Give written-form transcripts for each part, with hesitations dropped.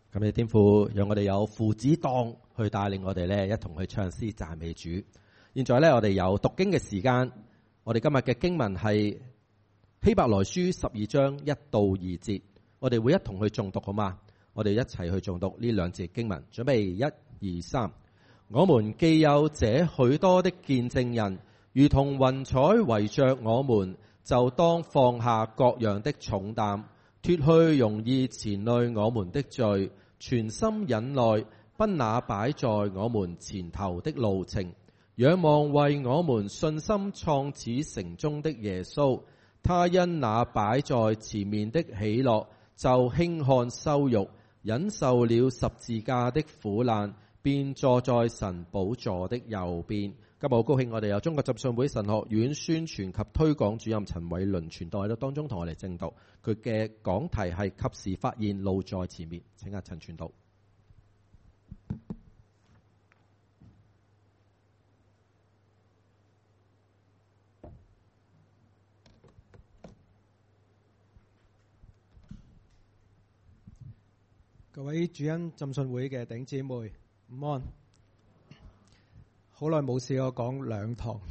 感謝天父，讓我哋有父子檔去帶領我哋咧，一同去唱詩讚美主。現在咧，我哋有讀經嘅時間。我哋今日嘅經文係希伯來書12章1到2節，我哋會一同去誦讀，好嗎？我哋一齊去誦讀呢兩節經文。準備1、2、3。我們既有這許多的見證人，如同雲彩圍着我們，就當放下各樣的重擔，脫去容易纏累我們的罪，全心忍耐，奔那擺在我們前頭的路程，仰望為我們信心創始成終的耶穌。他因那擺在前面的喜樂，就輕看羞辱，忍受了十字架的苦難，便坐在神寶座的右邊。今日好高興，我哋有中國浸信會神學院宣傳及推廣主任陳偉倫傳道喺度當中同我哋證道。佢嘅講題係及時發現路在前面。請阿陳傳道。 各位主恩浸信會嘅弟兄姊妹，午安。好耐冇試過講兩堂，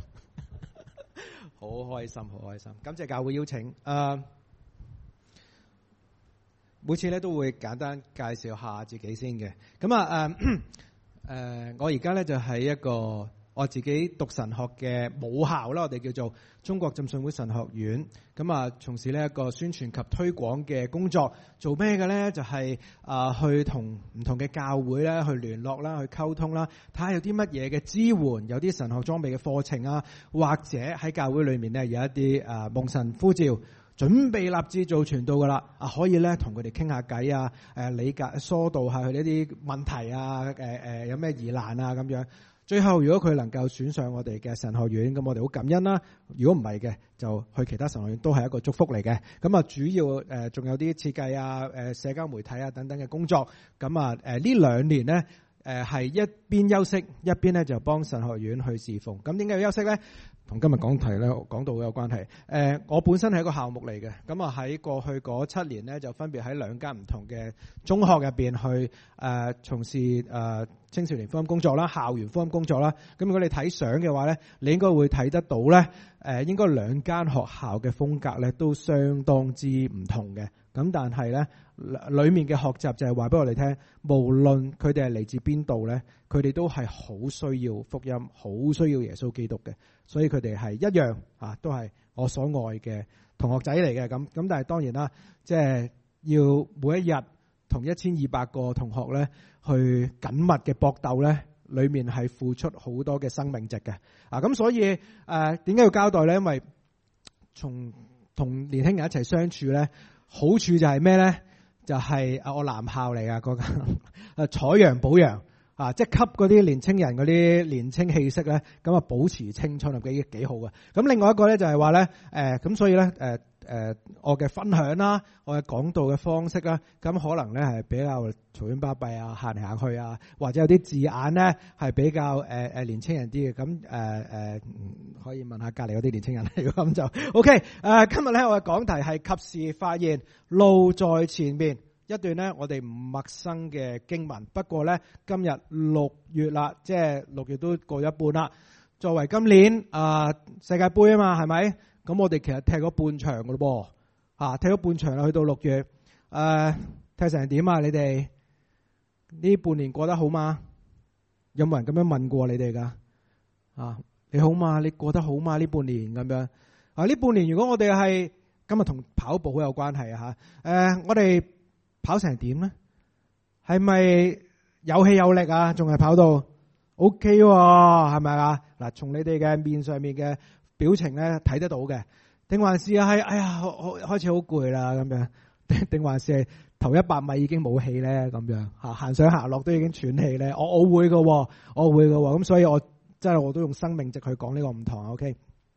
好開心，好開心。感謝教會邀請。每次咧都會簡單介紹下自己先嘅。咁我而家咧就喺一個我自己讀神學嘅母校啦，我哋叫做中國浸信會神學院。咁從事呢一個宣傳及推廣嘅工作，做咩嘅咧？就係去同唔同嘅教會咧去聯絡啦，去溝通啦，睇下有啲乜嘢嘅支援，有啲神學裝備嘅課程啊，或者喺教會裏面咧有一啲蒙神呼召，準備立志做傳道噶啦，可以咧同佢哋傾下偈啊，理解疏導下佢呢啲問題啊，有咩疑難啊咁樣。最後如果佢能夠選上我哋嘅神學院，咁我哋好感恩啦。如果唔係嘅，就去其他神學院都係一個祝福嚟嘅。咁主要仲有啲設計啊、社交媒體啊等等嘅工作。咁呢2年呢，係一邊休息，一邊咧就幫神學院去侍奉。咁點解要休息咧？同今日講題咧講到有關係。我本身係一個校牧嚟嘅，咁喺過去嗰7年咧，就分別喺2間唔同嘅中學入邊去從事青少年福音工作啦、校園福音工作啦。咁如果你睇相嘅話咧，你應該會睇得到咧，應該2間學校嘅風格咧都相當之唔同嘅。咁但係咧，裏面嘅學習就係話俾我哋聽，無論佢哋係嚟自邊度咧，佢哋都係好需要福音，好需要耶穌基督嘅。所以佢哋係一樣都係我所愛嘅同學仔嚟嘅。咁但係當然啦，即係要每一日同1200個同學咧去緊密嘅搏鬥咧，裏面係付出好多嘅生命值嘅。咁所以點解要交代咧？因為同年輕人一齊相處咧，好處就係咩咧？就係我男校嚟噶，嗰間採陽補陽。即係吸嗰啲年青人嗰啲年青氣息咧，咁保持青春係幾好嘅。咁另外一個咧就係話咧，咁所以咧我嘅分享啦，我嘅講道嘅方式啦，咁可能咧係比較嘈喧巴閉啊，行嚟行去啊，或者有啲字眼咧係比較年青人啲嘅。咁可以問下隔離嗰啲年青人，如果咁就 OK。今日咧我嘅講題係及時發現路在前面。一段咧，我哋唔陌生嘅經文。不過咧，今日6月啦，即係6月都過一半啦。作為今年世界盃啊嘛，係咪？咁我哋其實踢咗半場噶咯噃，踢咗半場啦，去到6月，踢成點啊？你哋呢半年過得好嗎？有冇人咁樣問過你哋噶？你好嘛？你過得好嘛？呢半年咁樣呢半年如果我哋係今日同跑步好有關係啊吓，我哋跑成點咧？係咪有氣有力啊？仲係跑到 OK 喎？係咪啊？嗱，從你哋嘅面上面嘅表情咧睇得到嘅，定還是係哎呀開始好攰啦咁樣？定還是係頭100米已經冇氣咧咁樣行上行落都已經喘氣咧？我會嘅喎，我會嘅喎。咁所以我真係我都用生命值去講呢個唔同。OK，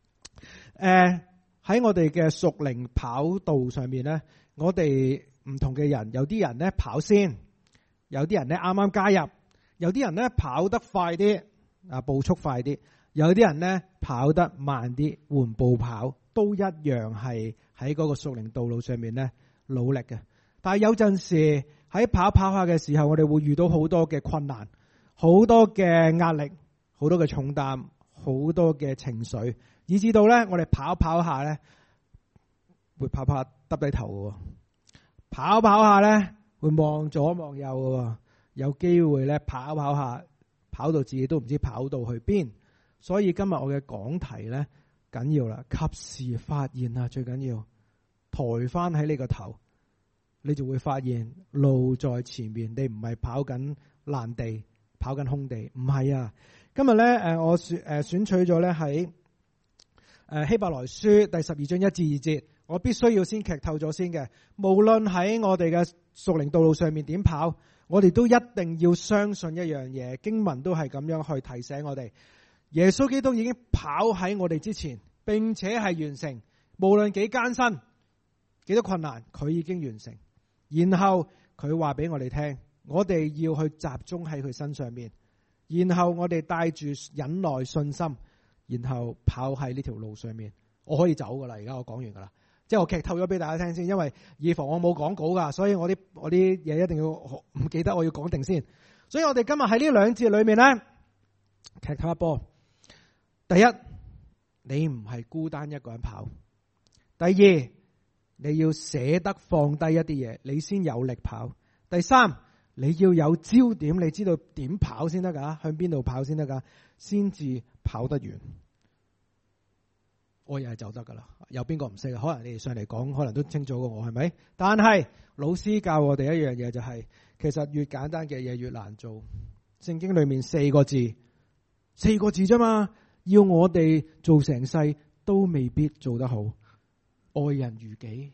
喺我哋嘅屬靈跑道上面咧，我哋唔同嘅人，有啲人咧跑先，有啲人咧啱啱加入，有啲人咧跑得快啲，步速快啲，有啲人咧跑得慢啲，緩步跑，都一樣係喺嗰個屬靈道路上面咧努力嘅。但係有陣時喺跑下嘅時候，我哋會遇到好多嘅困難，好多嘅壓力，好多嘅重擔，好多嘅情緒，以至到咧我哋跑下咧會跑耷低頭嘅，跑下咧會望左望右嘅，有機會咧跑下跑到自己都唔知跑到去邊。所以今日我嘅講題咧緊要啦，及時發現啊，最緊要抬翻喺你個頭，你就會發現路在前面，你唔係跑緊爛地，跑緊空地，唔係啊。今日咧我選取咗咧喺希伯來書第12章1至2節，我必須要先劇透咗先嘅。無論喺我哋嘅屬靈道路上面點跑，我哋都一定要相信一樣嘢，經文都係咁樣去提醒我哋。耶穌基督已經跑喺我哋之前，並且係完成，無論幾艱辛、幾多困難，佢已經完成。然後佢話俾我哋聽，我哋要去集中喺佢身上面，然後我哋帶住忍耐、信心，然後跑喺呢條路上面。我可以走噶啦，而家我講完噶啦，即係我劇透咗俾大家聽先，因為以防我冇講稿噶，所以我啲嘢一定要唔記得，我要講定先。所以我哋今日喺呢兩節裏面咧，劇透一波。第一，你唔係孤單一個人跑；第二，你要捨得放低一啲嘢，你先有力跑；第三，你要有焦點，你知道點跑先得噶，向邊度跑先得噶，先至跑得完。我又係走得噶啦，有邊個唔識啊？可能你哋上嚟講，可能都清楚過我，係咪？但係老師教我哋一樣嘢就係，其實越簡單嘅嘢越難做。聖經裏面4個字啫嘛。要我哋做成世都未必做得好，愛人如己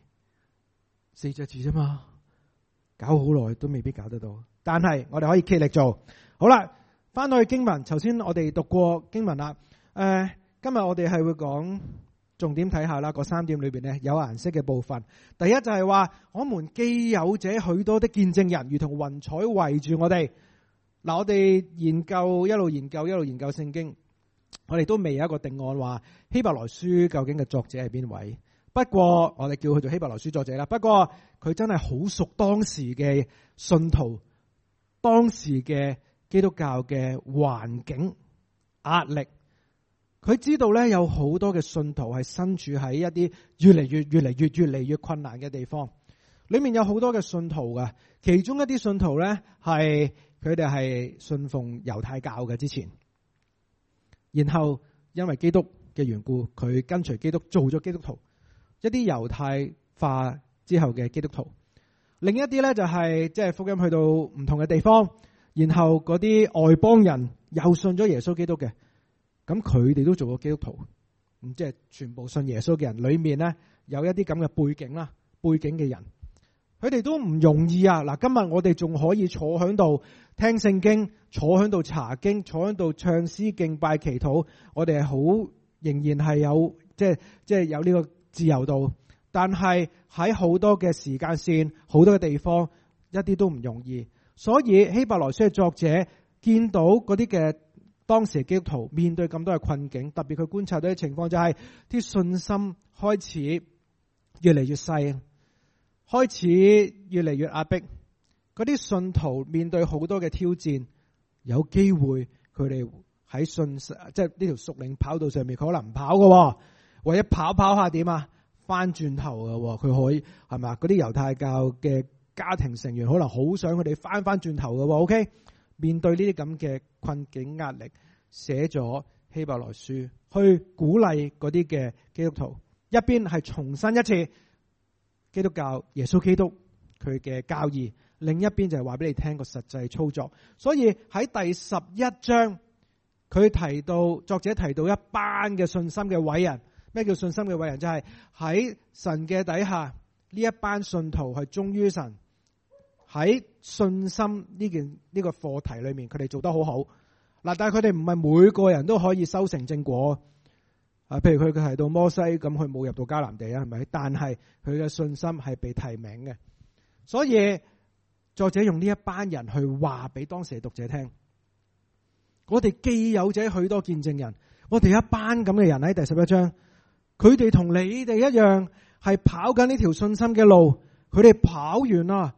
4隻字啫嘛，搞好耐都未必搞得到。但係我哋可以竭力做。好啦，翻到去經文，頭先我哋讀過經文啦。今日我哋係會講重點睇下啦，嗰3點裏邊呢，有顏色嘅部分。第一就係話，我們既有這許多的見證人，如同雲彩圍住我哋。嗱，我哋一路研究聖經。我哋都未有一個定案話希伯來書究竟嘅作者係邊位。不過我哋叫佢做希伯來書作者啦。不過佢真係好熟當時嘅信徒，當時嘅基督教嘅環境壓力。佢知道咧有好多嘅信徒係身處喺一啲越嚟越困難嘅地方。裏面有好多嘅信徒噶，其中一啲信徒咧係佢哋係信奉猶太教嘅之前。然後因為基督嘅緣故，佢跟隨基督做咗基督徒，一啲猶太化之後嘅基督徒。另一啲咧就係即係福音去到唔同嘅地方，然後嗰啲外邦人又信咗耶穌基督嘅，咁佢哋都做過基督徒。咁即係全部信耶穌嘅人裏面咧，有一啲咁嘅背景嘅人，佢哋都唔容易啊！嗱，今日我哋仲可以坐喺度聽聖經，坐喺度查經，坐喺度唱詩敬拜祈禱，我哋係好仍然係有即係有呢個自由度。但係喺好多嘅時間線，好多嘅地方，一啲都唔容易。所以希伯來書嘅作者見到嗰啲嘅當時嘅基督徒面對咁多嘅困境，特別佢觀察到啲情況就係啲信心開始越嚟越細，開始越嚟越壓迫。嗰啲信徒面對好多嘅挑戰，有機會佢哋喺即係呢條屬靈跑道上面，佢可能唔跑嘅，或者跑下點啊，翻轉頭嘅，佢可以係咪？嗰啲猶太教嘅家庭成員可能好想佢哋翻轉頭嘅，OK？面對呢啲咁嘅困境壓力，寫咗希伯來書去鼓勵嗰啲嘅基督徒，一邊係重申一次基督教耶穌基督佢嘅教義，另一邊就係話俾你聽個實際操作。所以喺第11章，作者提到一班嘅信心嘅偉人。咩叫信心嘅偉人？就係喺神嘅底下，呢一班信徒係忠於神，喺信心呢個課題裏面，佢哋做得好好。嗱，但係佢哋唔係每個人都可以修成正果。譬如佢提到摩西，咁佢冇入到迦南地啊，係咪？但係佢嘅信心係被提名嘅。所以作者用呢一班人去話俾當時嘅讀者聽，我哋既有這許多見證人，我哋一班咁嘅人喺第11章，佢哋同你哋一樣係跑緊呢條信心嘅路，佢哋跑完啦，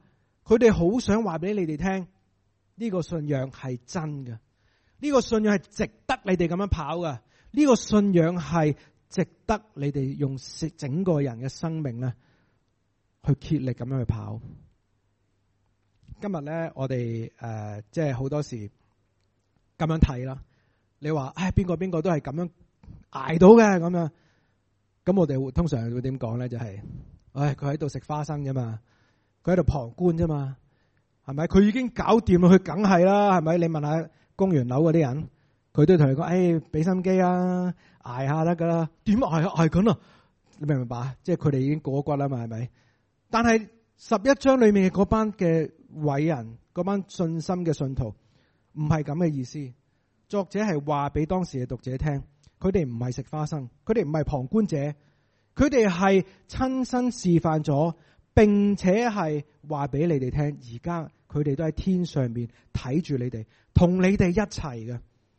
佢哋好想話俾你哋聽，呢個信仰係真嘅，呢個信仰係值得你哋咁樣跑嘅，呢個信仰係值得你哋用整個人嘅生命咧去竭力咁樣去跑。今日咧，我哋即係好多時咁樣睇啦。你話邊個都係咁樣捱到嘅咁樣，咁我哋通常會點講咧？就係佢喺度食花生啫嘛，佢喺度旁觀啫嘛，係咪？佢已經搞掂啦，佢梗係啦，係咪？你問下公園樓嗰啲人，佢都同你講，俾心機啊，捱下得噶啦。點捱緊啊？你明唔明白？即係佢哋已經過咗骨啦嘛，係咪？但係11章裏面嘅嗰班嘅偉人，嗰班信心嘅信徒，唔係咁嘅意思。作者係話俾當時嘅讀者聽，佢哋唔係食花生，佢哋唔係旁觀者，佢哋係親身示範咗，並且係話俾你哋聽，而家佢哋都喺天上面睇住你哋，同你哋一齊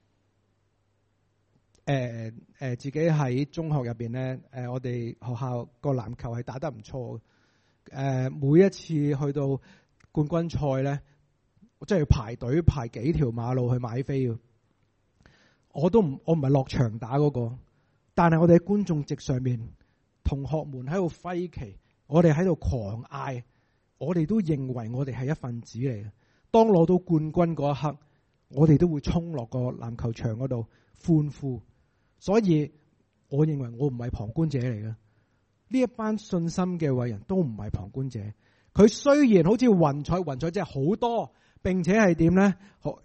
嘅。自己喺中學入邊咧，我哋學校個籃球係打得唔錯嘅。每一次去到冠軍賽咧，我真係要排隊排幾條馬路去買飛嘅。我唔係落場打嗰個，但係我哋喺觀眾席上面，同學們喺度揮旗，我哋喺度狂嗌，我哋都認為我哋係一份子嚟嘅。當攞到冠軍嗰一刻，我哋都會衝落個籃球場嗰度歡呼。所以我認為我唔係旁觀者嚟嘅。呢一班信心嘅偉人都唔係旁觀者。佢雖然好似雲彩即係好多，並且係點咧？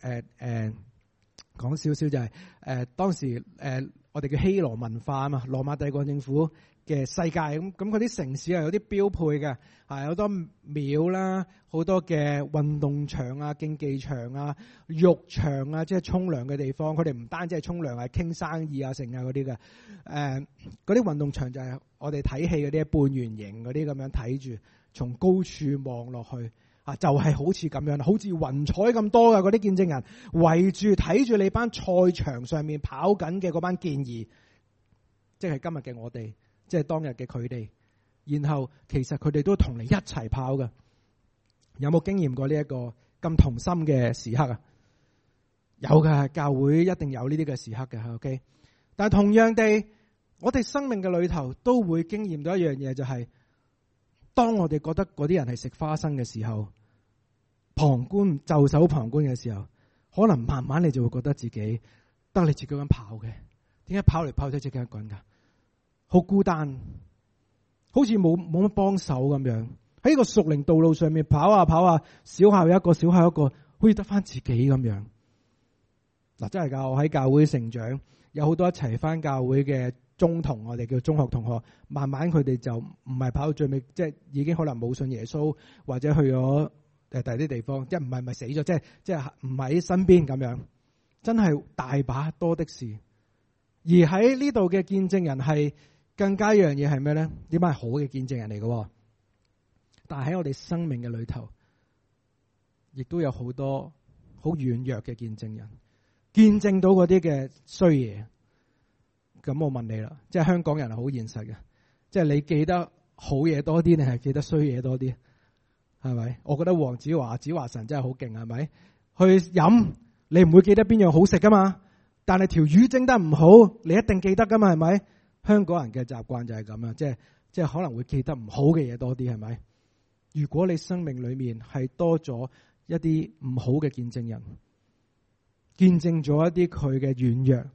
講少少就係當時我哋叫希羅文化啊嘛，羅馬帝國政府嘅世界咁嗰啲城市係有啲標配嘅，係好多廟啦，好多嘅運動場啊、競技場啊、浴場啊，即係沖涼嘅地方。佢哋唔單止係沖涼，係傾生意啊、成啊嗰啲嘅。嗰啲運動場就係我哋睇戲嗰啲半圓形嗰啲咁樣睇住，從高處望落去。就係好似咁樣，好似雲彩咁多嘅嗰啲見證人圍住睇住你班賽場上面跑緊嘅嗰班健兒，即係今日嘅我哋，即係當日嘅佢哋。然後其實佢哋都同你一齊跑嘅。有冇經驗過呢一個咁同心嘅時刻啊？有嘅，教會一定有呢啲嘅時刻嘅。OK， 但係同樣地，我哋生命嘅裏頭都會經驗到一樣嘢，就係當我哋覺得嗰啲人係食花生嘅時候，袖手旁觀嘅時候，可能慢慢你就會覺得自己得你自己咁跑嘅，點解跑嚟跑去自己一個人噶？好孤單，好似冇乜幫手咁樣，喺個屬靈道路上面跑啊跑啊，小下一個，好似得翻自己咁樣。嗱，真係噶，我喺教會成長，有好多一齊翻教會嘅中同，我哋叫中學同學，慢慢佢哋就唔係跑到最尾，即係已經可能冇信耶穌，或者去咗第啲地方，即係唔係咪死咗，即係唔喺身邊咁樣，真係大把多的是。而喺呢度嘅見證人係更加一樣嘢係咩咧？點解係好嘅見證人嚟嘅？但係喺我哋生命嘅裏頭，亦都有好多好軟弱嘅見證人，見證到嗰啲嘅衰嘢。咁我問你啦，即係香港人係好現實嘅，即係你記得好嘢多啲，定係記得衰嘢多啲？係咪？我覺得黃子華神真係好勁，係咪？去飲你唔會記得邊樣好食噶嘛？但係條魚蒸得唔好，你一定記得噶嘛？係咪？香港人嘅習慣就係咁啊，即係可能會記得唔好嘅嘢多啲，係咪？如果你生命裏面係多咗一啲唔好嘅見證人，見證咗一啲佢嘅軟弱，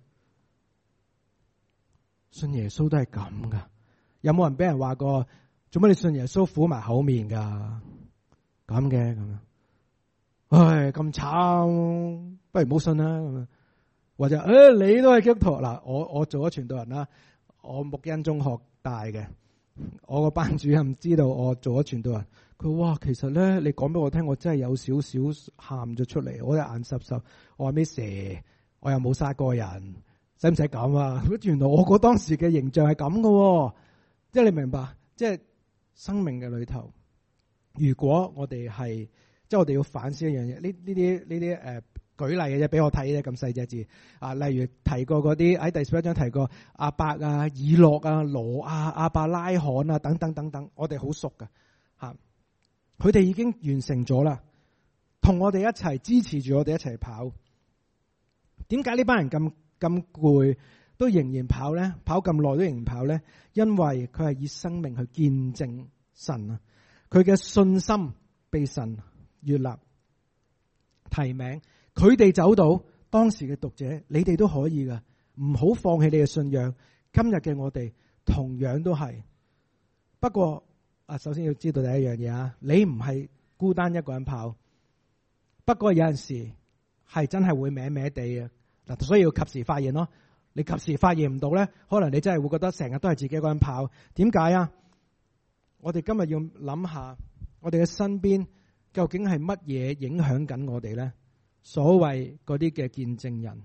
信耶穌都係咁噶。有冇人俾人話過，做乜你信耶穌苦埋口面噶？咁嘅咁樣，唉，咁慘，不如唔好信啦咁樣。或者你都係基督徒嗱，我做咗傳道人啦，我牧恩中學大嘅，我個班主任知道我做咗傳道人，佢話其實咧，你講俾我聽，我真係有少少喊咗出嚟，我眼濕濕，我話咩蛇，我又冇殺過人，使唔使咁啊？原來我當時嘅形象係咁嘅，即係你明白，即係生命嘅裏頭。如果我哋係，即係我哋要反思一樣嘢，呢啲舉例嘅啫，俾我睇咧咁細隻字啊，例如提過嗰啲喺第11章提過亞伯啊、以諾啊、羅亞、亞伯拉罕啊等等等等，我哋好熟噶吓， 佢哋已經完成咗啦，同我哋一齊支持住我哋一齊跑。點解呢班人咁攰都仍然跑呢？跑咁耐都仍然跑呢？因為佢係以生命去見證神啊！佢嘅信心被神悅納提名，佢哋走到。當時嘅讀者，你哋都可以噶，唔好放棄你嘅信仰。今日嘅我哋同樣都係。不過首先要知道第一樣嘢啊，你唔係孤單一個人跑。不過有陣時係真係會歪歪地嘅嗱，所以要及時發現咯。你及時發現唔到咧，可能你真係會覺得成日都係自己一個人跑。點解啊？我哋今日要諗下，我哋嘅身邊究竟係乜嘢影響緊我哋咧？所謂嗰啲嘅見證人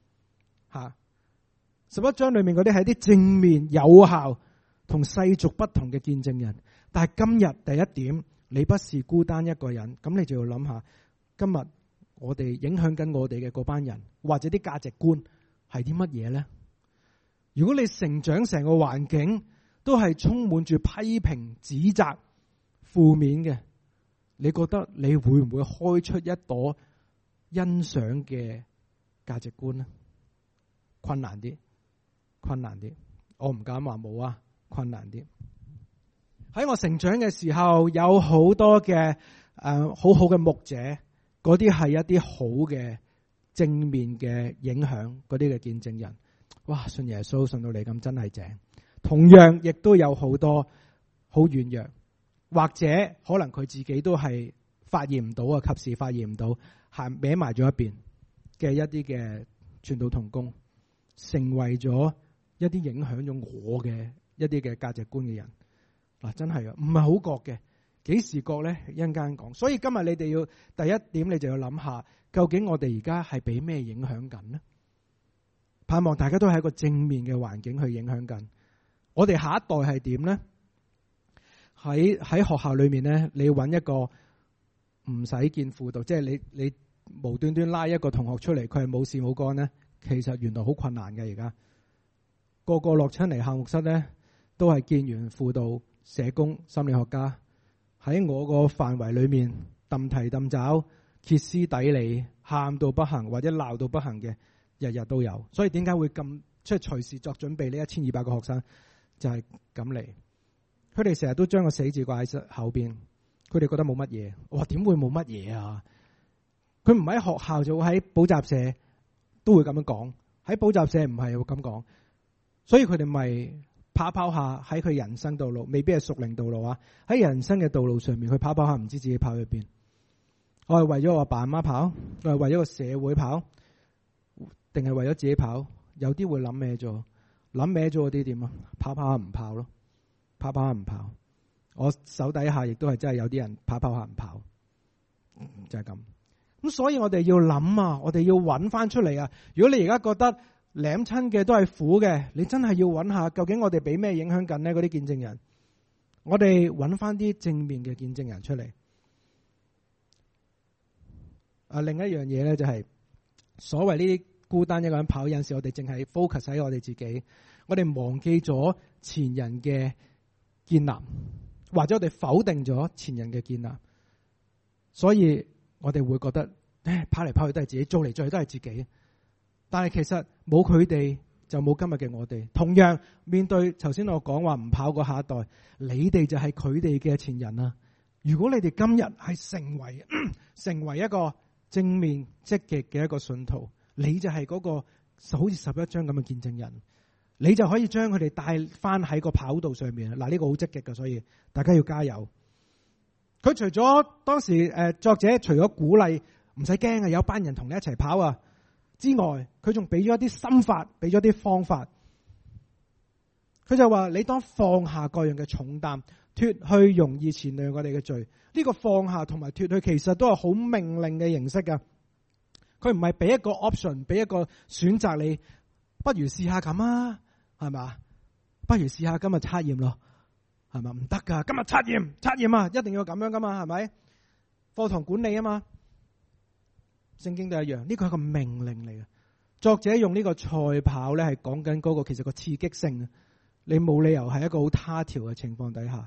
，11章裏面嗰啲係啲正面有效同世俗不同嘅見證人。但係今日第一點，你不是孤單一個人，咁你就要諗下，今日我哋影響緊我哋嘅嗰班人，或者啲價值觀係啲乜嘢呢？如果你成長成個環境都係充滿住批評、指責、負面嘅，你覺得你會唔會開出一朵欣賞嘅價值觀呢？困難啲。我唔敢話冇啊，困難啲。喺我成長嘅時候，有好多嘅好好嘅牧者，嗰啲係一啲好嘅正面嘅影響，嗰啲嘅見證人。哇！信耶穌信到你咁真係正。同樣亦都有好多好軟弱，或者可能佢自己都係發現唔到啊，及時發現唔到。係歪埋咗一邊嘅一啲嘅傳道同工，成為咗一啲影響咗我嘅一啲嘅價值觀嘅人。嗱，真係啊，唔係好覺嘅，幾時覺咧？一陣間講。所以今日你哋要第一點，你就要諗下，究竟我哋而家係俾咩影響緊呢？盼望大家都係一個正面嘅環境去影響緊。我哋下一代係點呢？喺學校裏面咧，你揾一個唔使見輔導，即係你無端端拉一個同學出嚟，佢係冇事冇幹呢，其實原來好困難嘅。而家個個落親嚟校務室呢，都係見完輔導、社工、心理學家，喺我個範圍裏面揼提揼爪、歇斯底里、喊到不行或者鬧到不行嘅，日日都有。所以點解會咁即係隨時作準備呢？1200個學生就係咁嚟，佢哋成日都將個死字掛喺後邊，佢哋覺得冇乜嘢。我話點會冇乜嘢啊？佢唔喺學校就會喺補習社都會咁樣講，喺補習社唔係會咁講，所以佢哋咪跑跑下喺佢人生道路，未必係屬靈道路啊！喺人生嘅道路上面，佢跑跑下，唔知自己跑去邊。我係為咗我阿爸阿媽跑，我係為咗個社會跑，定係為咗自己跑？有啲會諗歪咗，諗歪咗嗰啲點啊？跑跑下唔跑咯，跑跑下唔跑。我手底下亦都係真係有啲人跑跑下唔跑，就係咁。咁所以我哋要諗啊，我哋要揾翻出嚟啊！如果你而家覺得舐親嘅都係苦嘅，你真係要揾下究竟我哋俾咩影響緊呢？嗰啲見證人，我哋揾翻啲正面嘅見證人出嚟。另一樣嘢咧就係所謂呢啲孤單一個人跑，有陣時我哋淨係 focus 喺我哋自己，我哋忘記咗前人嘅建立，或者我哋否定咗前人嘅建立，所以我哋會覺得跑嚟跑去都係自己，做嚟做去都係自己。但係其實冇佢哋就冇今日嘅我哋。同樣面對頭先我講話唔跑過下一代，你哋就係佢哋嘅前人啊！如果你哋今日係成為一個正面積極嘅一個信徒，你就係嗰個好似11章咁嘅見證人，你就可以將佢哋帶翻喺個跑道上面。嗱，呢個好積極嘅，所以大家要加油。佢除咗當時作者除咗鼓勵唔使驚啊，有班人同你一齊跑啊之外，佢仲俾咗一啲心法，俾咗啲方法。佢就話：你當放下各樣嘅重擔，脫去容易纏累我哋嘅罪。呢個放下同埋脫去其實都係好命令嘅形式噶。佢唔係俾一個 option， 俾一個選擇你，不如試下咁啊，係嘛？不如試下今日測驗咯，係嘛？唔得噶，今日測驗啊，一定要咁樣噶嘛，係咪？課堂管理啊嘛。聖經都一樣，呢個係一個命令嚟嘅。作者用呢個賽跑咧，係講緊嗰個其實個刺激性啊。你冇理由係一個好他條嘅情況底下，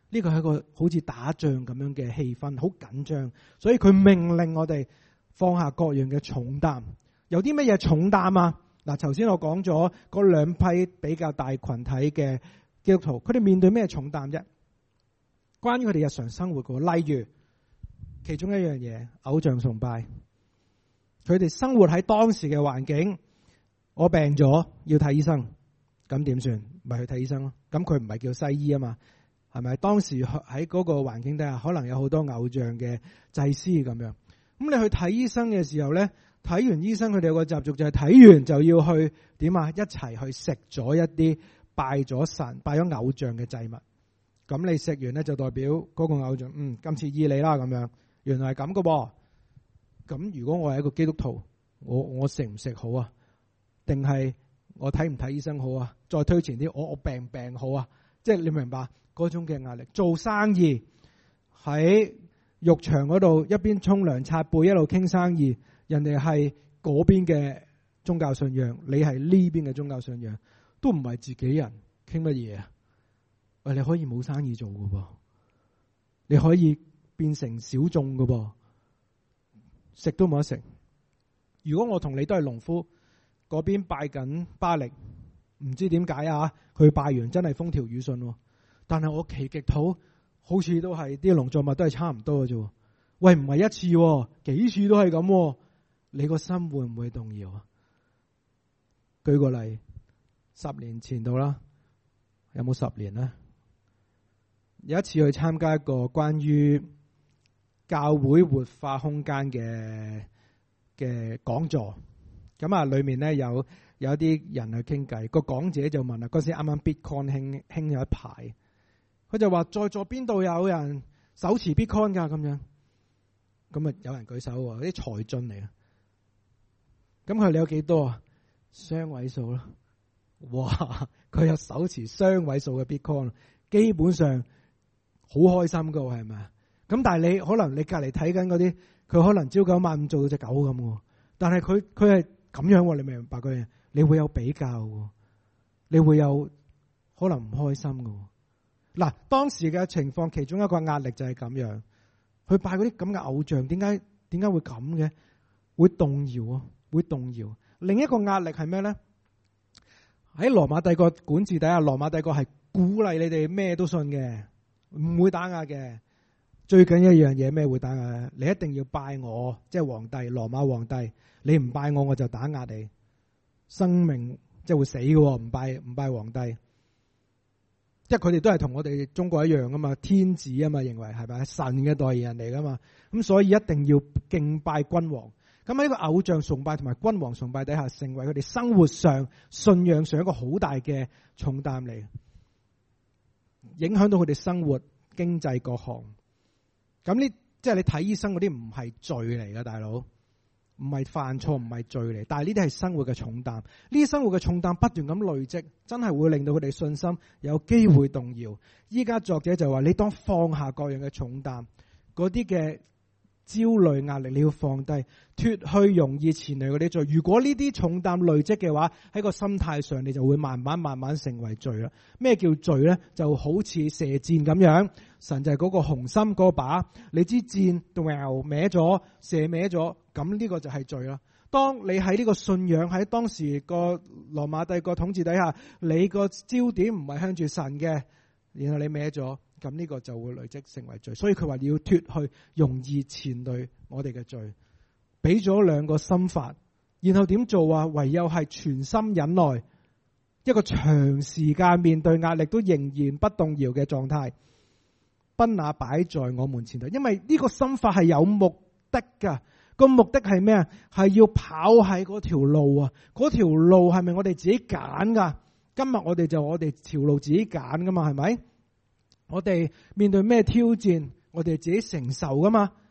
呢個係一個好似打仗咁樣嘅氣氛，好緊張，所以佢命令我哋放下各樣嘅重擔。有啲乜嘢重擔啊？嗱，頭先我講咗嗰兩批比較大群體嘅基督徒，佢哋面對咩重擔啫？關於佢哋日常生活嘅，例如其中一樣嘢，偶像崇拜。佢哋生活喺當時嘅環境，我病咗要睇醫生，咁點算？咪去睇醫生咯。咁佢唔係叫西醫啊嘛，係咪？當時喺嗰個環境底下，可能有好多偶像嘅祭司咁樣。咁你去睇醫生嘅時候咧，睇完醫生，佢哋有個習俗就係睇完就要去點啊？一齊去食咗一啲拜咗神、拜咗偶像嘅祭物。咁你食完咧就代表嗰個偶像，今次醫你啦咁樣。原來係咁噶噃。咁如果我係一個基督徒，我食唔食好啊？定係我睇唔睇醫生好啊？再推前啲，我病好啊？即係你明白嗰種嘅壓力。做生意喺浴場嗰度一邊沖涼擦背一路傾生意，人哋係嗰邊嘅宗教信仰，你係呢邊嘅宗教信仰，都唔係自己人，傾乜嘢啊？喂，你可以冇生意做噶噃，你可以變成小眾噶噃，食都冇得食。如果我同你都係農夫，嗰邊拜緊巴力，唔知點解啊？佢拜完真係風調雨順，但係我祈極禱，好似都係啲農作物都係差唔多嘅啫。喂，唔係一次，幾次都係咁，你個心會唔會動搖啊？舉個例，10年前度啦，有冇10年咧？有一次去參加一個關於教會活化空間嘅講座，咁啊，裏面咧有啲人去傾偈，個講者就問啦，嗰時啱啱 Bitcoin 興咗一排，佢就話在座邊度有人手持 Bitcoin 噶咁樣，咁啊有人舉手喎，啲財進嚟啊，咁佢哋有幾多啊？雙位數咯，哇！佢有手持雙位數嘅 Bitcoin， 基本上好開心噶，係咪啊？咁但係你可能你隔籬睇緊嗰啲，佢可能朝九晚五做到隻狗咁，但係佢係咁樣，你明白嗰樣？你會有比較，你會有可能唔開心噶。嗱，當時嘅情況，其中一個壓力就係咁樣，去拜嗰啲咁嘅偶像，點解會咁嘅？會動搖啊，會動搖。另一個壓力係咩咧？喺羅馬帝國管治底下，羅馬帝國係鼓勵你哋咩都信嘅，唔會打壓嘅。最緊要一樣嘢咩會打壓？你一定要拜我，即係皇帝，羅馬皇帝。你唔拜我，我就打壓你，生命即係會死嘅。唔拜皇帝，即係佢哋都係同我哋中國一樣噶嘛，天子啊嘛，認為係咪神嘅代言人嚟噶嘛？咁所以一定要敬拜君王。咁喺呢個偶像崇拜同埋君王崇拜底下，成為佢哋生活上、信仰上一個好大嘅重擔嚟，影響到佢哋生活、經濟各項。咁呢，即係你睇醫生嗰啲唔係罪嚟噶，大佬，唔係犯錯，唔係罪嚟。但係呢啲係生活嘅重擔，呢啲生活嘅重擔不斷咁累積，真係會令到佢哋信心有機會動搖。依家作者就話：你當放下各樣嘅重擔，嗰啲嘅焦慮壓力你要放低，脫去容易纏累嗰啲罪。如果呢啲重擔累積嘅話，喺個心態上你就會慢慢成為罪啦。咩叫罪咧？就好似射箭咁樣，神就係嗰個紅心嗰把，你支箭歪咗，射歪咗，咁呢個就係罪啦。當你喺呢個信仰喺當時個羅馬帝國統治底下，你個焦點唔係向住神嘅，然後你歪咗，咁呢個就會累積成為罪。所以佢話你要脫去容易纏累我哋嘅罪，俾咗2個心法，然後點做啊？唯有係全心忍耐，一個長時間面對壓力都仍然不動搖嘅狀態，不那擺在我們前頭。因為呢個心法係有目的噶，個目的係咩啊？係要跑喺嗰條路啊！嗰條路係咪我哋自己揀噶？今日我哋條路自己揀噶嘛？係咪？我哋面對咩挑戰，我哋自己承受噶嘛？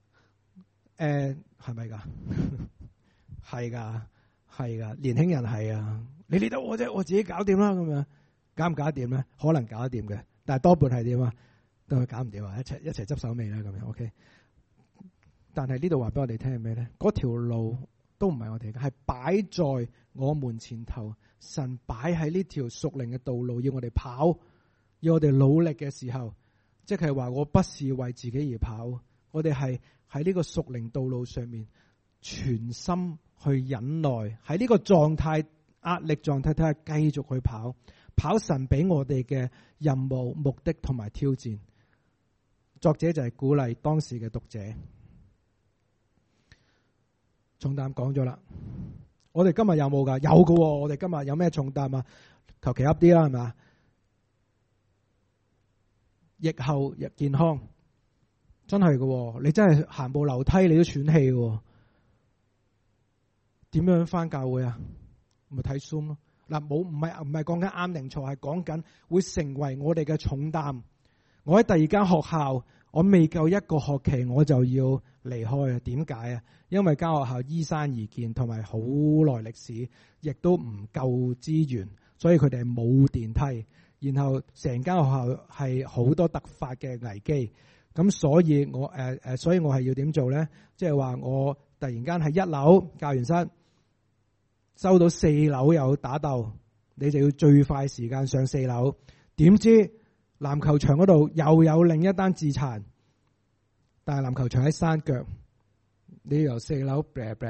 係咪噶？係噶，年輕人係啊！你理得我啫，我自己搞掂啦，咁樣搞唔搞得掂咧？可能搞得掂嘅，但係多半係點啊？都係搞唔掂啊！一齊執手尾啦，咁樣 OK。但係呢度話俾我哋聽係咩咧？嗰條路都唔係我哋嘅，係擺在我們前頭。神擺喺呢條屬靈嘅道路，要我哋跑，要我哋努力嘅時候， 即係話我不是為自己而跑，我哋係喺呢個屬靈道路上面全心去忍耐，喺呢個狀態壓力狀態底下繼續去跑神俾我哋嘅任務、目的同埋挑戰。作者就係鼓勵當時嘅讀者。重擔講咗啦，我哋今日有冇噶？有噶，我哋今日有咩重擔啊？求其噏啲啦，係咪？疫後健康真係噶，你真係行步樓梯你都喘氣噶。點樣返教會啊？咪睇 Zoom 咯。嗱，唔係講緊啱定錯，係講緊會成為我哋嘅重擔。我喺第二間學校，我未夠一個學期我就要離開啊？點解啊？因為間學校依山而建，同埋好耐歷史，亦都唔夠資源，所以佢哋係冇電梯。然後成間學校係好多突發嘅危機，咁所以我係要點做咧？即係話我突然間喺1樓教員室收到4樓有打鬥，你就要最快時間上4樓。點知籃球場嗰度又有另一單自殘，但係籃球場喺山腳，你由4樓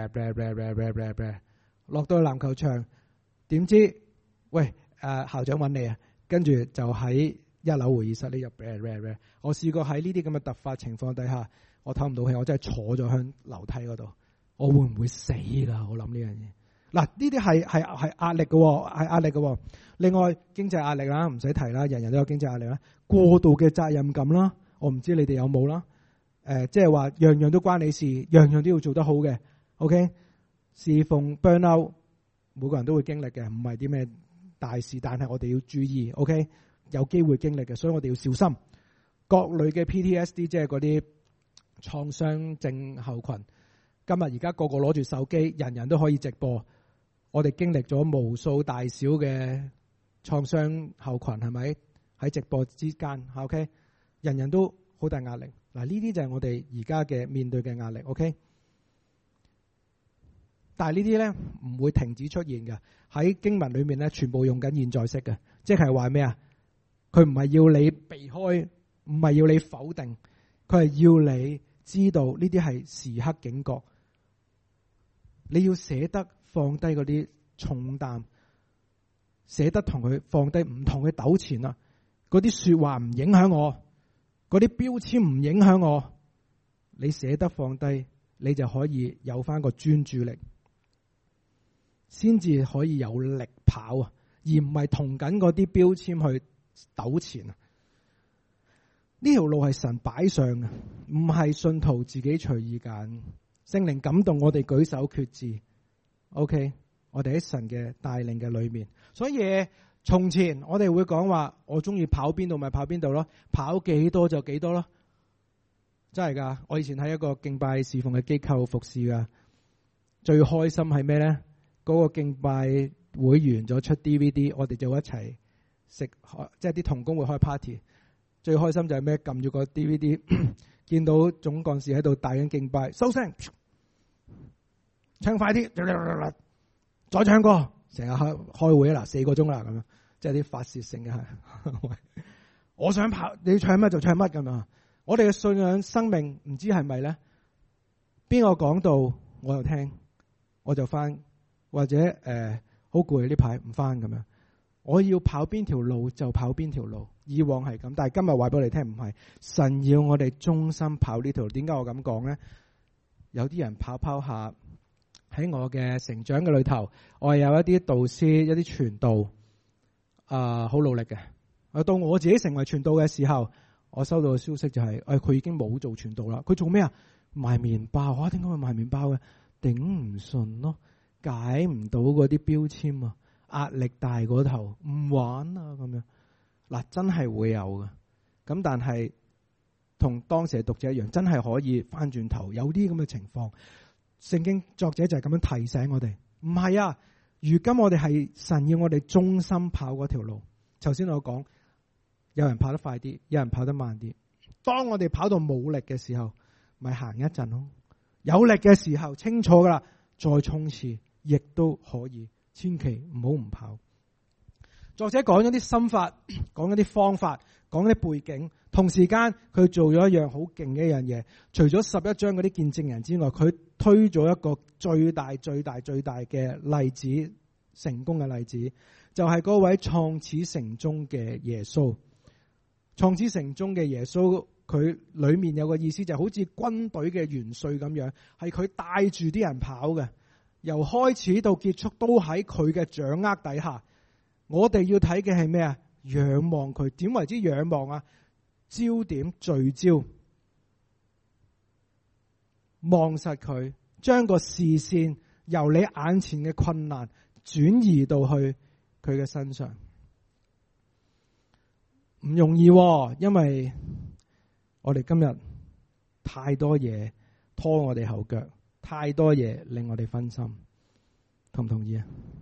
落到去籃球場，點知喂校長揾你啊？跟住就喺1樓會議室呢入我試過喺呢啲咁嘅突發情況底下，我唞唔到氣，我真係坐咗向樓梯嗰度，我會唔會死㗎？我諗呢樣嘢。嗱，呢啲係壓力嘅，係壓力嘅。另外經濟壓力啦，唔使提啦，人人都有經濟壓力啦。過度嘅責任感啦，我唔知你哋有冇啦。即係話樣樣都關你事，樣樣都要做得好嘅。OK， 侍奉 burnout， 每個人都會經歷嘅，唔係啲咩大事，但係我哋要注意。OK， 有機會經歷嘅，所以我哋要小心。各類嘅 PTSD， 即係嗰啲創傷症候群。今日而家個個攞住手機，人人都可以直播。我哋經歷咗無數大小嘅創傷後群，係咪喺直播之間 ？OK， 人人都好大壓力。嗱，呢啲就係我哋而家嘅面對嘅壓力。OK， 但係呢啲咧唔會停止出現嘅。喺經文裏面咧，全部用緊現在式嘅，即係話咩啊？佢唔係要你避開，唔係要你否定，佢係要你知道呢啲係時刻警覺。你要捨得放低嗰啲重擔，捨得同佢放低唔同嘅糾纏啦。嗰啲說話唔影響我，嗰啲標籤唔影響我。你捨得放低，你就可以有翻個專注力，先至可以有力跑啊，而唔係同緊嗰啲標籤去糾纏啊。呢條路係神擺上嘅，唔係信徒自己隨意揀。聖靈感動我哋舉手決志 ，OK， 我哋喺神嘅帶領嘅裏面。所以從前我哋會講話，我中意跑邊度咪跑邊度咯，跑幾多就幾多咯，真係噶。我以前喺一個敬拜侍奉嘅機構服侍噶，最開心係咩咧？嗰個敬拜會完咗出 DVD， 我哋就一齊食，即係啲同工會開 party。最開心就係咩？撳住個 DVD， 見到總幹事喺度帶緊敬拜，收聲，唱快啲，再唱歌，成日開會啦，4個鐘啦咁樣，即係啲發泄性嘅。我想跑，你唱乜就唱乜咁啊！我哋嘅信仰生命唔知係咪咧？邊個講到我又聽，我就翻，或者好攰呢排唔翻咁樣。我要跑邊條路就跑邊條路，以往係咁，但係今日話俾我哋聽唔係。神要我哋忠心跑呢條路。點解我咁講咧？有啲人跑下喺我嘅成長嘅裏頭，我係有一啲導師、一啲傳道好努力嘅。到我自己成為傳道嘅時候，我收到嘅消息就係佢已經冇做傳道啦。佢做咩啊？賣麵包啊？點解會賣麵包嘅？頂唔順咯，解唔到嗰啲標籤啊！壓力大嗰頭唔玩啊咁樣，嗱，真係會有嘅。咁但係同當時嘅讀者一樣，真係可以翻轉頭，有啲咁嘅情況。聖經作者就係咁樣提醒我哋，唔係啊，如今我哋係神要我哋忠心跑嗰條路。頭先我講，有人跑得快啲，有人跑得慢啲。當我哋跑到冇力嘅時候，咪行一陣咯。有力嘅時候清楚噶啦，再衝刺亦都可以。千祈唔好唔跑。 作者講咗啲心法，講咗啲方法，講咗啲背景，同時間佢做咗一樣好勁嘅一樣嘢。除咗11章嗰啲見證人之外，佢推咗一個最大嘅例子，成功嘅例子，就係嗰位創始成終嘅耶穌。創始成終嘅耶穌，佢裏面有個意思就好似軍隊嘅元帥咁樣，係佢帶住啲人跑嘅，由開始到結束都喺佢嘅掌握底下。我哋要睇嘅係咩啊？仰望佢。點為之仰望啊？焦點聚焦，望實佢，將個視線由你眼前嘅困難轉移到去佢嘅身上。唔容易，因為我哋今日太多嘢拖我哋後腳，太多嘢令我哋分心。同唔同意啊？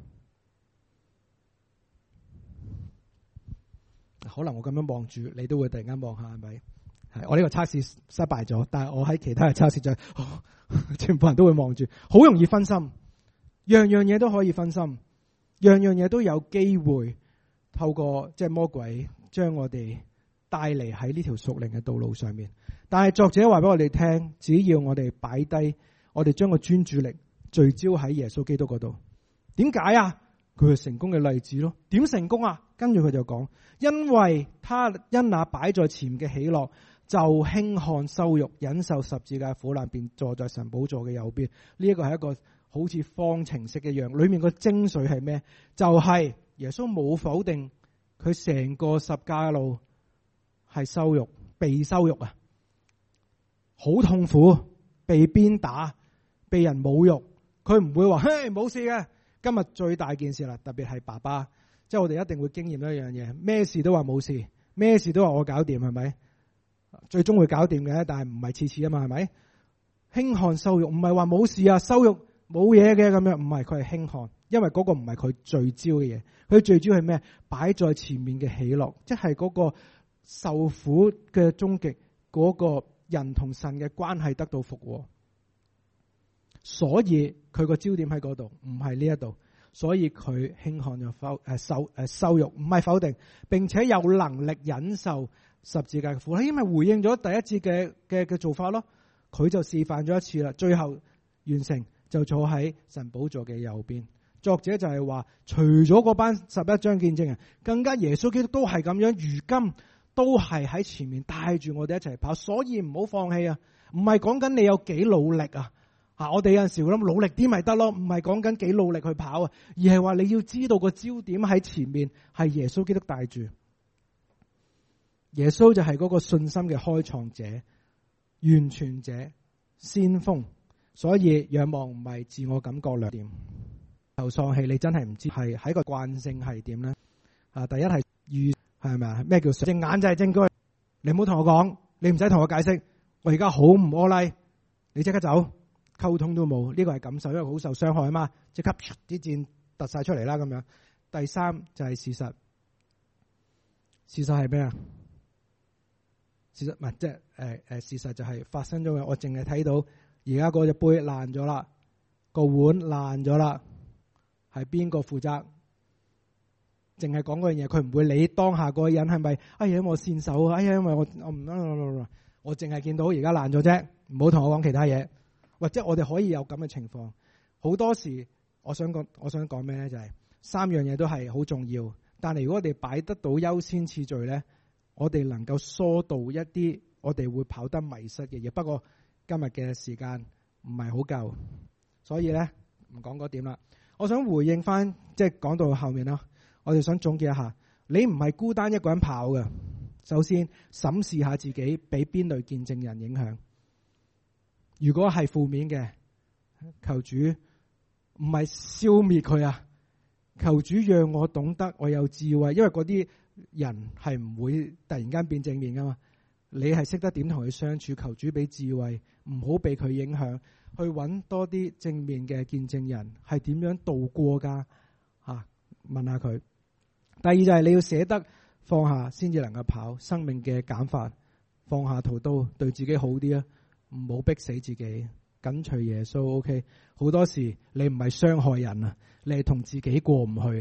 可能我咁樣望住你，都會突然間望下，係咪？係我呢個測試失敗咗，但係我喺其他嘅測試就全部人都會望住，好容易分心。樣樣嘢都可以分心，樣樣嘢都有機會透過即係魔鬼將我哋帶嚟喺呢條屬靈嘅道路上面。但係作者話俾我哋聽，只要我哋擺低，我哋將個專注力聚焦喺耶穌基督嗰度。點解啊？佢係成功嘅例子咯。點成功啊？跟住佢就講，因為他因那擺在前面嘅喜樂，就輕看羞辱，忍受十字架苦難，便坐在神寶座嘅右邊。呢一個係一個好似方程式一樣，裏面個精髓係咩？就係耶穌冇否定佢成個十架路係羞辱，被羞辱啊，好痛苦，被鞭打，被人侮辱。佢唔會話嘿冇事嘅。今日最大件事啦，特別係爸爸，即係我哋一定會經驗一樣嘢，咩事都話冇事，咩事都話我搞掂，係咪？最終會搞掂嘅，但係唔係次次啊嘛，係咪？輕看羞辱，唔係話冇事啊，羞辱冇嘢嘅咁樣，唔係，佢係輕看，因為嗰個唔係佢聚焦嘅嘢，佢聚焦係咩？擺在前面嘅喜樂，即係嗰個受苦嘅終極，嗰個人同神嘅關係得到復和。所以佢個焦點喺嗰度，唔係呢一度，所以佢輕看咗羞辱，唔係否定，並且有能力忍受十字架嘅苦，因為回應咗第一節嘅做法咯。佢就示範咗一次啦，最後完成就坐喺神寶座嘅右邊。作者就係話，除咗嗰班11章見證人，更加耶穌基督都係咁樣，如今都係喺前面帶住我哋一齊跑，所以唔好放棄啊！唔係講緊你有幾努力啊！我哋有陣時會諗努力啲咪得咯，唔係講緊幾努力去跑啊，而係話你要知道個焦點喺前面，係耶穌基督帶住。耶穌就係嗰個信心嘅開創者、完全者、先鋒。所以仰望唔係自我感覺良點，頭喪氣你真係唔知係喺個慣性係點咧。第一係係咪啊？咩叫隻眼就係證據？你唔好同我講，你唔使同我解釋。我而家好唔柯拉，你即刻走。溝通都冇，呢個係感受，因為好受傷害啊嘛，即刻啲箭突晒出嚟啦咁樣。第三就係事實，事實係咩啊？事實唔係即係事實就係發生咗嘅。我淨係睇到而家嗰隻杯爛咗啦，個碗爛咗啦，係邊個負責？淨係講嗰樣嘢，佢唔會理當下嗰個人係咪？哎呀，因為我線手啊！哎呀，因為我唔，我淨係見到而家爛咗啫，唔好同我講其他嘢。或者我哋可以有咁嘅情況，好多時我想講咩咧？就係三樣嘢都係好重要，但係如果我哋擺得到優先次序咧，我哋能夠疏導一啲我哋會跑得迷失嘅嘢。不過今日嘅時間唔係好夠，所以咧唔講嗰點啦。我想回應翻，即係講到後面啦，我哋想總結一下，你唔係孤單一個人跑嘅。首先審視下自己俾邊類見證人影響。如果係負面嘅，求主唔係消滅佢啊！求主讓我懂得，我有智慧，因為嗰啲人係唔會突然間變正面噶嘛。你係識得點同佢相處，求主俾智慧，唔好被佢影響，去揾多啲正面嘅見證人，係點樣度過噶？問下佢。第二就係你要捨得放下，先至能夠跑。生命嘅減法，放下屠刀，對自己好啲啊！唔好逼死自己，緊隨耶穌。OK， 好多時你唔係傷害人啊，你係同自己過唔去啊。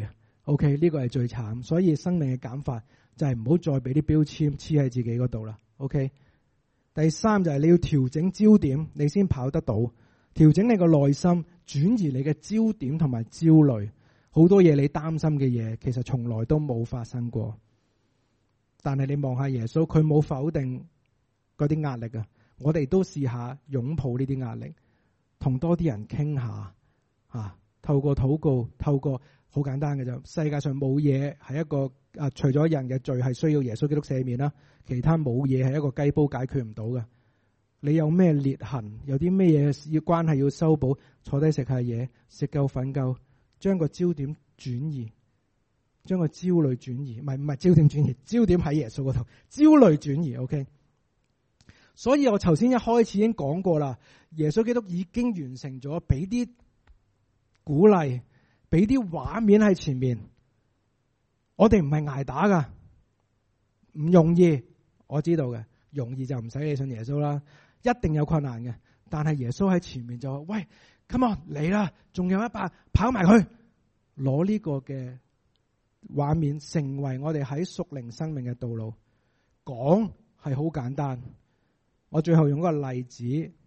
OK， 呢個係最慘，所以生命嘅減法就係唔好再俾啲標籤黐喺自己嗰度啦。OK， 第三就係你要調整焦點，你先跑得到。調整你個內心，轉移你嘅焦點同埋焦慮。好多嘢你擔心嘅嘢，其實從來都冇發生過。但係你望下耶穌，佢冇否定嗰啲壓力啊！我哋都試下擁抱呢啲壓力，同多啲人傾下啊！透過禱告，透過好簡單嘅啫。世界上冇嘢係一個除咗人嘅罪係需要耶穌基督赦免啦，其他冇嘢係一個雞煲解決唔到嘅。你有咩裂痕，有啲咩嘢要關係要修補，坐低食下嘢，食夠瞓夠，將個焦點轉移，將個焦慮轉移，唔係焦點轉移，焦點喺耶穌嗰度，焦慮轉移。OK， 所以我頭先一開始已經講過啦，耶穌基督已經完成咗，俾啲鼓勵，俾啲畫面喺前面。我哋唔係挨打噶，唔容易，我知道嘅，容易就唔使你信耶穌啦。一定有困難嘅，但係耶穌喺前面就話：喂 ，come on 嚟啦，仲有一把，跑埋去，攞呢個嘅畫面成為我哋喺屬靈生命嘅道路。講係好簡單，我最後用個例子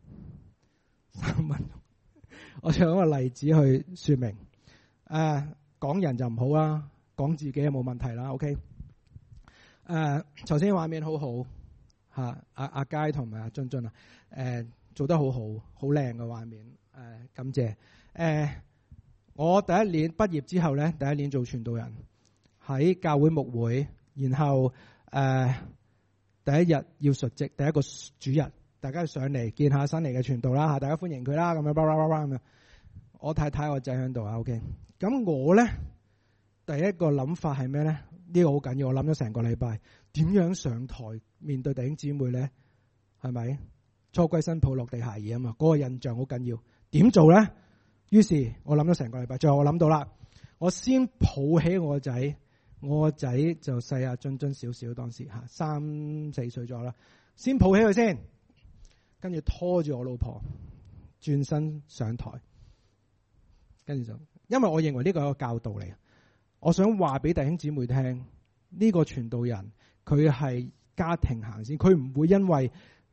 ，3分鐘，我最後用個例子去說明。講人就唔好啦，講自己又冇問題啦。OK， 頭先畫面好好。阿佳同埋阿津津做得好好，好靚嘅畫面，感謝。我第一年畢業之後咧，第一年做傳道人，喺教會牧會，然後第一日要述職，第一個主日，大家上嚟見下新嚟嘅傳道啦嚇，大家歡迎佢啦，咁樣咁樣。我太太我仔喺度啊 ，OK。咁我咧第一個諗法係咩咧？呢個好緊要，我諗咗成個禮拜，點樣上台面對弟兄姊妹咧？係咪初歸新抱落地下嘢啊嘛？嗰個印象好緊要，點做咧？於是我諗咗成個禮拜，最後我諗到啦，我先抱起我個仔，我個仔就細阿津津少少，當時3、4歲咗啦，先抱起佢先，跟住拖住我老婆轉身上台，跟住就，因為我認為呢個係一個教導嚟。我想話俾弟兄姊妹聽，呢個傳道人佢係家庭行先，佢唔會因為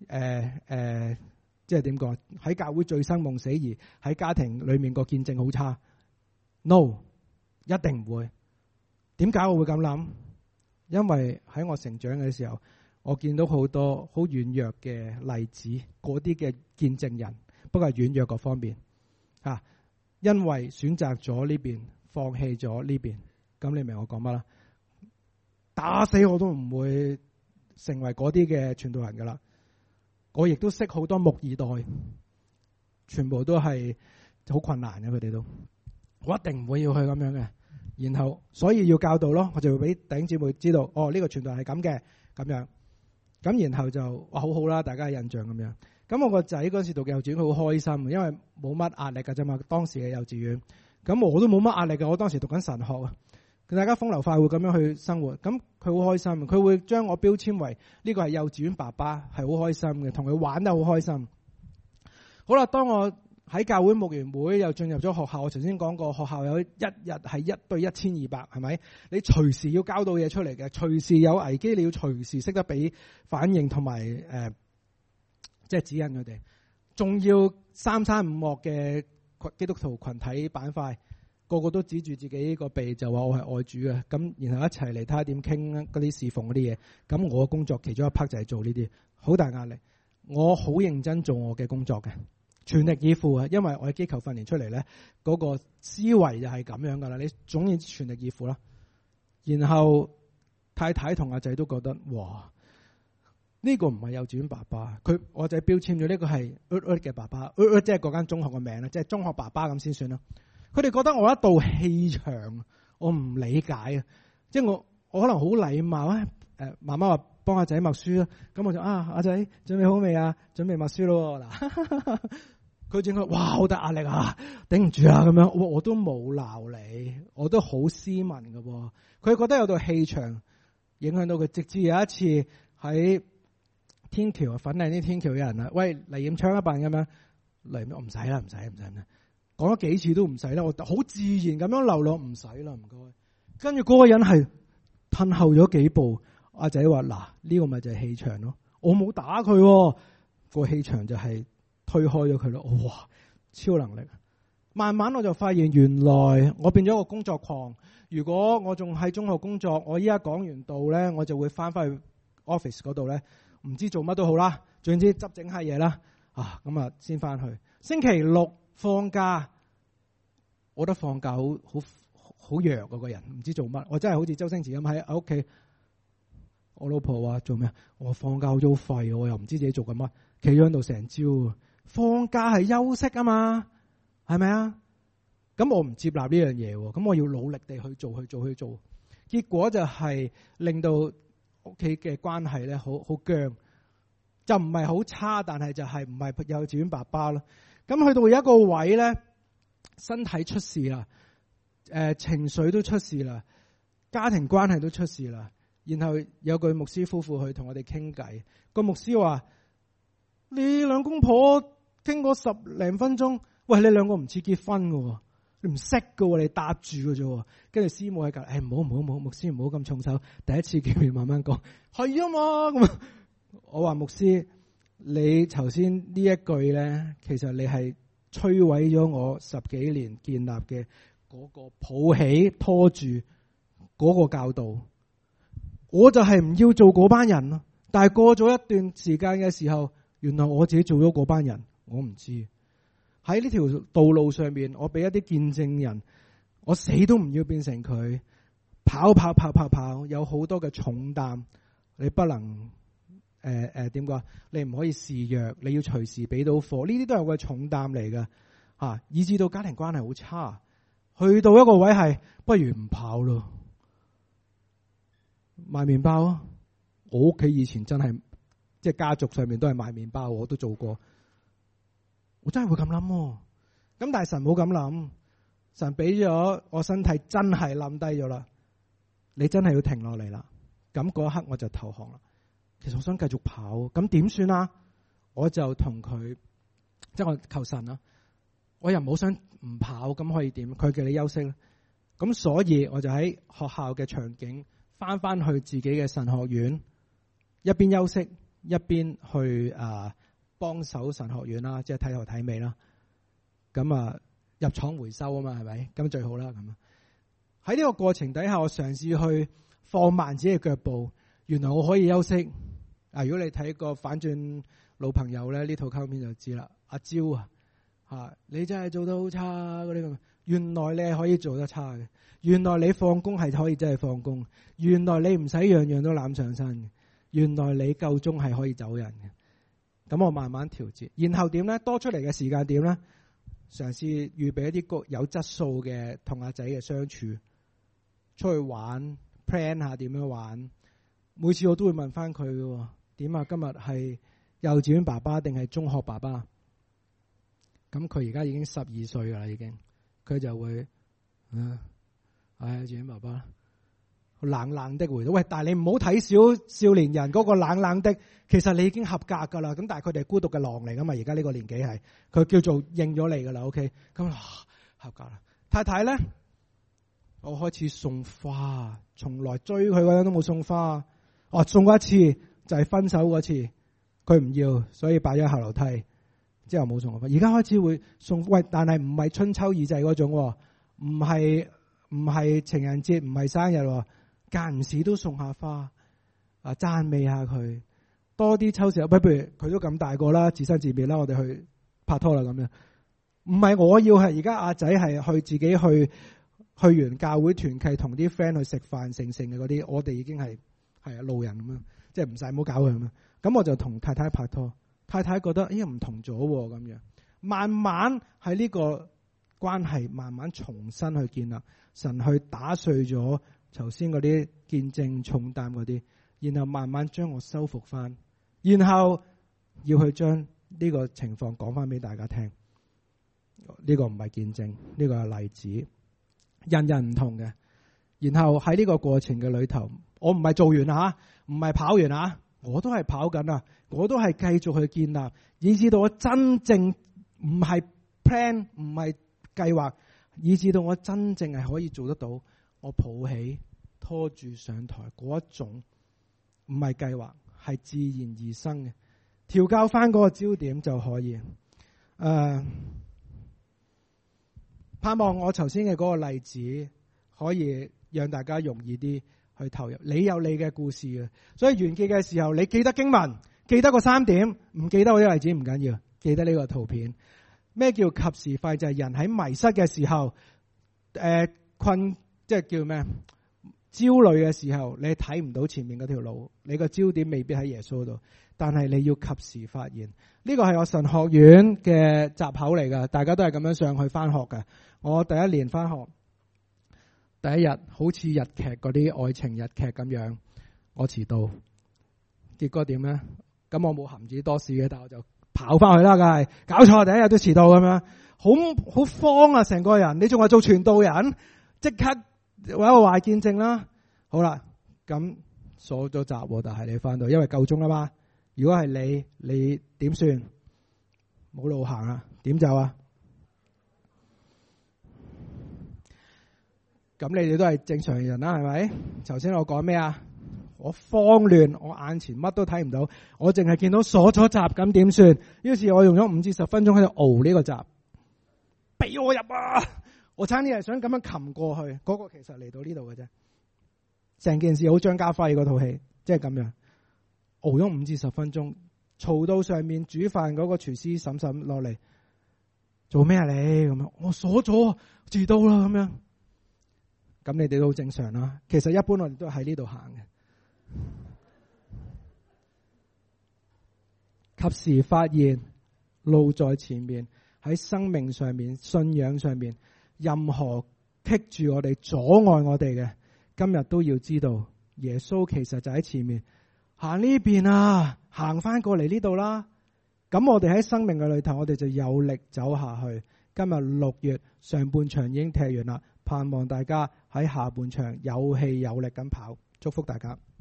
即係點講喺教會醉生夢死而喺家庭裏面個見證好差。No， 一定唔會。點解我會咁諗？因為喺我成長嘅時候，我見到好多好軟弱嘅例子，嗰啲嘅見證人，不過係軟弱嗰方面因為選擇咗呢邊，放棄咗呢邊。咁你明我講乜啦？打死我都唔會成為嗰啲嘅傳道人噶啦。我亦都識好多木二代，全部都係好困難嘅，佢哋都，我一定唔會要去咁樣嘅。然後所以要教導咯，我就會俾弟兄姊妹知道，呢個傳道係咁嘅，咁樣。咁然後就好好啦，大家嘅印象咁樣。咁我個仔嗰時讀幼稚園，佢好開心，因為冇乜壓力噶啫嘛。當時嘅幼稚園，咁我都冇乜壓力嘅。我當時讀緊神學啊。大家風流快活咁樣去生活，咁佢好開心，佢會將我標籤為呢個係幼稚園爸爸，係好開心嘅，同佢玩得好開心。好啦，當我喺教會牧員會又進入咗學校，我頭先講過，學校有一日係1對1200，係咪？你隨時要交到嘢出嚟嘅，隨時有危機，你要隨時識得俾反應同埋即係指引佢哋，仲要3餐5幕嘅基督徒群體板塊。個個都指住自己個鼻就話我係愛主嘅，咁然後一齊嚟睇下點傾嗰啲侍奉嗰啲嘢。咁我嘅工作其中一 part 就係做呢啲，好大壓力。我好認真做我嘅工作嘅，全力以赴啊！因為我喺機構訓練出嚟咧，嗰個思維就係咁樣噶啦。你總要全力以赴啦。然後太太同阿仔都覺得哇，呢個唔係幼稚園爸爸，我仔標籤咗呢個係嘅爸爸，即係嗰間中學嘅名啦，即係中學爸爸咁先算啦。佢哋覺得我一道氣場，我唔理解啊！即係我可能好禮貌啊。媽媽話幫阿仔默書啦，咁我就阿仔準備好未啊？準備默書咯嗱。佢整個哇好大壓力啊，頂唔住啊咁樣。我都冇鬧你，我都好斯文噶喎。佢覺得有道氣場影響到佢，直至有一次喺天橋粉嶺啲天橋嘅人啊，喂嚟驗槍一辦咁樣嚟，我唔使啦。講咗幾次都唔使啦，我好自然咁樣流露唔使啦，唔該。 跟住嗰個人係褪後咗幾步。阿仔話：嗱，呢個咪就係氣場咯。我冇打佢喎，個氣場就係推開咗佢咯。哇，超能力！慢慢我就發現，原來我變咗個工作狂。如果我仲喺中學工作，我依家講完道咧，我就會翻去 office 嗰度咧，唔知做乜都好啦，總之執整下嘢啦。咁啊先翻去。星期六放假，我覺得放假好弱個人，唔知做乜。我真係好似周星馳咁喺屋企。我老婆話做咩？我放假好廢，我又唔知自己做緊乜，企咗喺度成朝。放假係休息啊嘛，係咪啊？咁我唔接納呢樣嘢，咁我要努力地去做。結果就係令到屋企嘅關係咧好僵，就唔係好差，但係就係唔係幼稚園爸爸咯。咁去到有一個位咧，身體出事啦，情緒都出事啦，家庭關係都出事啦。然後有句牧師夫婦去同我哋傾偈，個牧師話：你兩公婆傾過10零分鐘，喂，你兩個唔似結婚㗎，你唔識㗎，你搭住㗎啫。跟住師母喺隔，唔好，牧師唔好咁重手，第一次見面慢慢講，係啊嘛。咁我話牧師，你頭先呢一句咧，其實你係摧毀咗我10幾年建立嘅嗰個抱起拖住嗰個教導。我就係唔要做嗰班人咯，但係過咗一段時間嘅時候，原來我自己做咗嗰班人，我唔知。喺呢條道路上面，我俾一啲見證人，我死都唔要變成佢，跑，有好多嘅重擔，你不能點講？你唔可以示弱，你要隨時俾到貨，呢啲都係個重擔嚟㗎，以至到家庭關係好差，去到一個位係不如唔跑咯。賣麵包啊！我屋企以前真係即係家族上面都係賣麵包，我都做過。我真係會咁諗，咁但係神冇咁諗，神俾咗我身體真係冧低咗啦。你真係要停落嚟啦。咁嗰一刻我就投降啦。其實我想繼續跑，咁點算啊？我就同佢即係我求神啦。我又冇想唔跑，咁可以點？佢叫你休息啦。咁所以我就喺學校嘅場景。翻去自己嘅神學院，一邊休息一邊去幫手神學院啦，即係睇頭睇尾啦。咁入廠回收啊嘛，係咪？咁最好啦。咁喺呢個過程底下，我嘗試去放慢自己嘅腳步。原來我可以休息。如果你睇個反轉老朋友咧，呢套卡通片就知啦。阿蕉你真係做得好差嗰啲咁。原來你係可以做得差嘅。原來你放工係可以真係放工，原來你唔使樣樣都攬上身嘅，原來你夠鐘係可以走人嘅。咁我慢慢調節，然後點咧？多出嚟嘅時間點咧？嘗試預備一啲有質素嘅同阿仔嘅相處，出去玩 plan 下點樣玩。每次我都會問翻佢嘅，點啊？今日係幼稚園爸爸定係中學爸爸？咁佢而家已經12歲啦，已經佢就會自己爸爸冷冷的回答。喂，但係你唔好睇小少年人嗰個冷冷的，其實你已經合格噶啦。咁但係佢哋係孤獨嘅狼嚟噶嘛？而家呢個年紀係佢叫做應咗你噶啦。OK， 咁合格啦。太太咧，我開始送花，從來追佢嗰陣都冇送花。送過一次就係分手嗰次，佢唔要，所以擺咗後樓梯，之後冇送過花。而家開始會送，喂，但係唔係春秋二祭嗰種，唔係情人節，唔係生日，間唔時都送下花，讚美下佢，多啲抽時。不如佢都咁大個啦，自生自滅啦，我哋去拍拖啦咁樣。唔係我要係而家阿仔係去自己去完教會團契，同啲 friend 去食飯成嘅嗰啲，我哋已經係路人咁樣，即係唔使唔好搞佢咁樣。咁我就同太太拍拖，太太覺得唔同咗咁樣，慢慢喺呢個關係慢慢重新去建立。神去打碎咗頭先嗰啲見證重擔嗰啲，然後慢慢將我修復翻，然後要去將呢個情況講翻俾大家聽。呢個唔係見證，呢個係例子，人人唔同嘅。然後喺呢個過程嘅裏頭，我唔係做完啊，唔係跑完啊，我都係跑緊啊，我都係繼續去建立，以至到我真正唔係 plan，唔係計劃。以至到我真正係可以做得到， 我抱起拖住上台嗰一種，唔係計劃，係自然而生嘅，調校翻嗰個焦點就可以。盼望我頭先嘅嗰個例子可以讓大家容易啲去投入。你有你嘅故事嘅，所以完結嘅時候，你記得經文，記得個3點，唔記得嗰啲例子唔緊要，記得呢個圖片。咩叫及時快？就係人喺迷失嘅時候，困，即係叫咩？焦慮嘅時候，你睇唔到前面嗰條路，你個焦點未必喺耶穌度，但係你要及時發現。呢個係我神學院嘅閘口嚟噶，大家都係咁樣上去翻學嘅。我第一年翻學，第一日好似日劇嗰啲愛情日劇咁樣，我遲到，結果點咧？咁我冇含住多事嘅，但我就跑翻去啦，梗係搞錯，第一日都遲到咁樣，好慌啊！成個人，你仲話做傳道人，即刻有一個壞見證啦。好啦，咁鎖咗閘，但係你翻到，因為夠鐘啦嘛。如果係你點算？冇路行啊，點走啊？咁你哋都係正常人啦，係咪？頭先我講咩啊？我慌亂，我眼前乜都睇唔到，我淨係見到鎖咗閘，咁點算？於是我用咗5至10分鐘喺度熬呢個閘，俾我入啊！我差啲係想咁樣擒過去，嗰個其實嚟到呢度嘅啫。成件事好張家輝嗰套戲，即係咁樣熬咗5至10分鐘，嘈到上面煮飯嗰個廚師嬸嬸落嚟，做咩啊你？咁樣我鎖咗，遲到啦咁樣。咁你哋都好正常啦。其實一般我哋都喺呢度行嘅，及時發現路在前面，喺生命上面、信仰上面，任何棘住我哋、阻礙我哋嘅，今日都要知道，耶穌其實就喺前面，行呢邊啊，行翻過嚟呢度啦。咁我哋喺生命嘅裏頭，我哋就有力走下去。今日6月上半場已經踢完啦，盼望大家喺下半場有氣有力咁跑，祝福大家。